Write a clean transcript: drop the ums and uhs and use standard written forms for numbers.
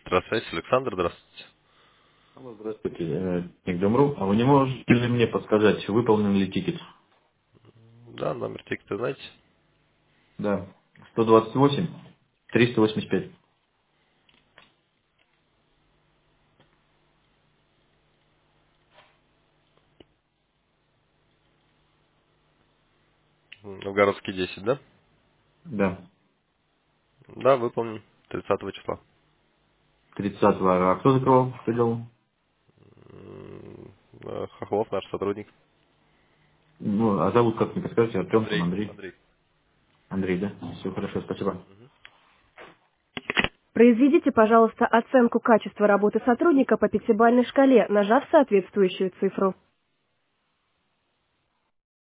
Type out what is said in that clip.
Электросвязь, Александр, здравствуйте. Алло, здравствуйте, Ник.Дом.ру. А вы не можете ли мне подсказать, выполнен ли тикет? Да, номер тикета знаете? Да. 128 385. Новгородский 10, да? Да. Да, выполнен. 30 числа. 30-го. А кто закрывал? Кто делал? Хохлов, наш сотрудник. Ну, а зовут как, не подскажете? Артем, там, Андрей. Андрей? Андрей. Андрей, да? Все хорошо, спасибо. Произведите, пожалуйста, оценку качества работы сотрудника по пятибалльной шкале, нажав соответствующую цифру.